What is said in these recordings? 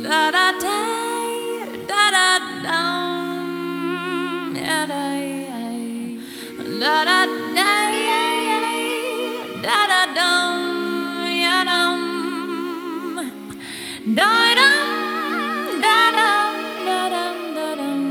da da da da da dum, da da da da da da dum, ya dum, da dum, da dum, da dum, da dum.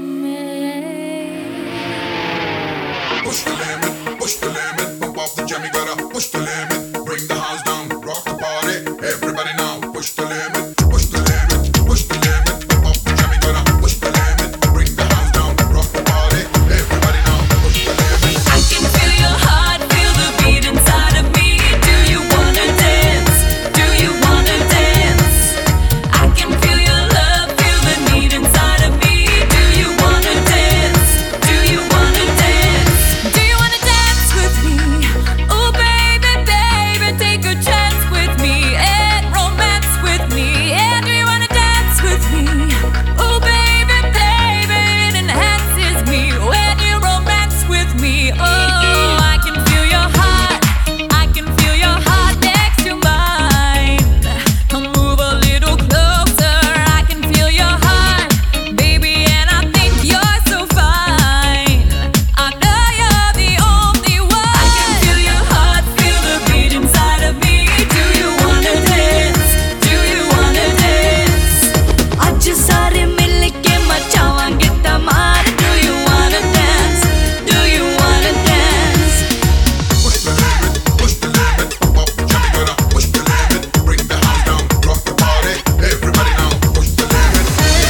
Push the limit, bump off the jam, you gotta push the limit, bring the house down, rock the party, everybody now, push the limit, push the limit, push the limit, bump off the jam, you gotta push the limit, bring the house down, rock the party, everybody now, push the limit. I can feel your heart, feel the beat inside of me. Do you wanna dance? Do you wanna dance? I can feel your love, feel the need inside of me. Do you wanna dance? Do you wanna dance? Do you wanna dance with me? Oh baby, baby, take a chance with me and romance with me. Yeah, do you wanna dance with me? Oh baby, baby, it enhances me when you romance with me. Oh, I can feel your heart, I can feel your heart next to mine. Come move a little closer, I can feel your heart, baby, and I think you're so fine. I know you're the only one. I can feel your heart, feel the beat inside of me. Do you wanna dance? Do you wanna dance? आज सारे मिलके मचावांगे धमाल. Do you wanna dance? Do you wanna dance? Push the limit, bump off the jam, you gotta push the limit, bring the house down, rock the party, everybody now, push the limit.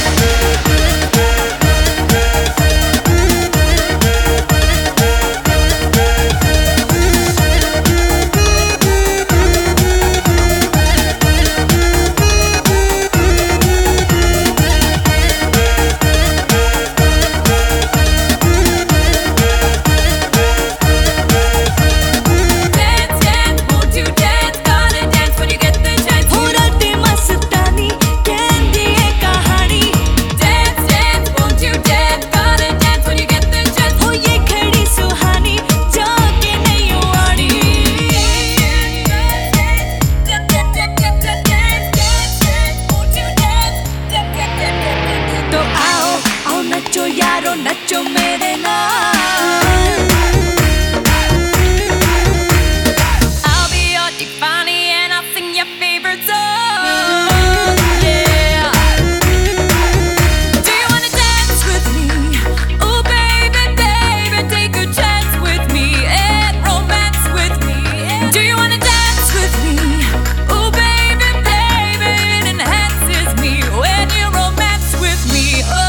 Dance, dance, won't you dance? Gotta dance when you get the chance. हो राते मस्तानी, कहती है कहानी. Dance, dance, won't you dance? Gotta dance when you get the chance. हो ये खड़ी सुहानी, जाके नहीं आनी. तो आओ, आओ नचो यारो, नचो मेरे नाल. I'll be your Tiffany and I'll sing your favorite song. Yeah. Do you wanna dance with me? Oh baby, baby, take a chance with me and romance with me. Do you wanna dance with me? Oh baby, baby, it enhances me when you romance with me. Oh.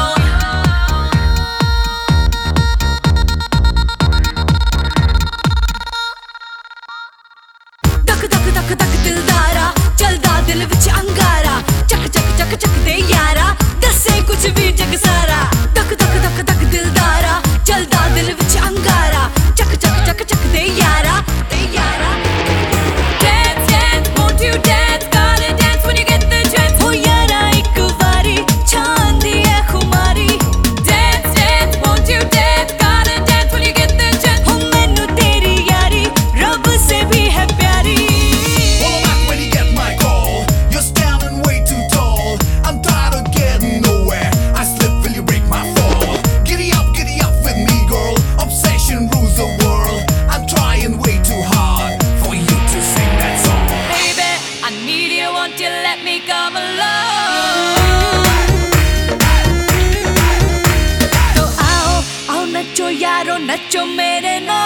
धक धक धक धक दिलदारा, चलदा दिल विच अंगारा. चक चक चक चक दे यारा, दसे कुछ भी जग सारा. धक धक धक धक दिलदारा, चलदा दिल विच अंगारा. चक चक चक चक दे यारा, दे यारा. Dance, dance, won't you dance? Gotta dance when you get the chance. हो यारा एक बारी, चांदी है खुमारी. Dance, dance, won't you dance? Gotta dance when you get the chance. हो मैनू तेरी यारी, रब से भी है प्यारी. Follow back when you get my call. You're standing way too tall. I'm tired of getting nowhere. I slip, will you break my fall? Giddy up with me, girl. Obsession rules the world. I'm trying way too hard for you to sing that song. Baby, I need you, won't you let me come along? तो आओ, आओ नचो यारो, नचो मेरे नाल.